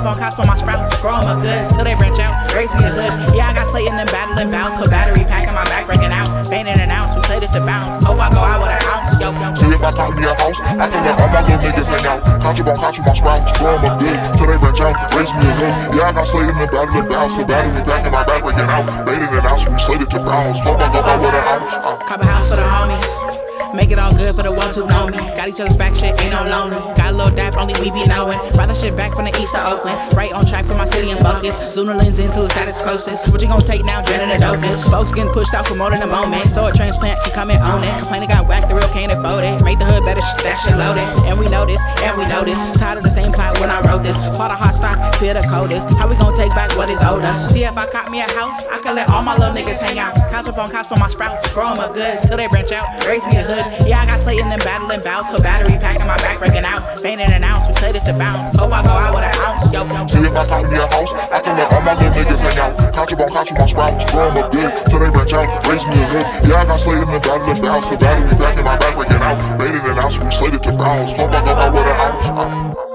up on cops for my sprouts, grow 'em up good till they branch out, raise me a hood. Yeah, I got Slayton and battling bouts, so battery packing my back breaking out, fainting an ounce, we say this to bounce. Hope I go out with an ounce, yo. See if I caught me a house, I can let all my little niggas hang out. Contraband cops with my sprouts, grow 'em up good till they branch out, raise me a hood. Yeah, I got Slayton and battling bouts, so battery packing my back breaking out, fainting an ounce, we say this to bounce. Hope I go out with an ounce. Cop a house for the homies. Make it all good for the ones who know me. Got each other's back, shit ain't no lonely. Got a little dap, only we be knowin'. Rather shit back from the east to Oakland. Right on track with my city in buckets. Zooner lens into its at its closest. What you gon' take now, dreading the dopeness? Folks getting pushed out for more than a moment. So a transplant can come and own it. Complainer got whacked, the real can't afford it. Made the hood better, that shit loaded. And we know this, and we know this. Tired of the same plot when I wrote this. Bought a hot stock, feel the coldest. How we gon' take back what is owed us? See if I caught me a house, I can let all my little niggas hang out. Cops up on cops for my sprouts. Grow 'em up good till they branch out. Raise me a hood. Yeah, I got Slayton and battling bouts, so battery packing my back breaking out, fainting an ounce, we say this to bounce. Hope I go out with an ounce, yo. See if I caught me a house, I can let all my little niggas hang out. Contraband cops with my sprouts, grow 'em up good till they branch out, raise me a hood. Yeah, I got Slayton and battling bouts, so battery packing my back breaking out, fainting an ounce, we say this to bounce. Hope I go out with an ounce.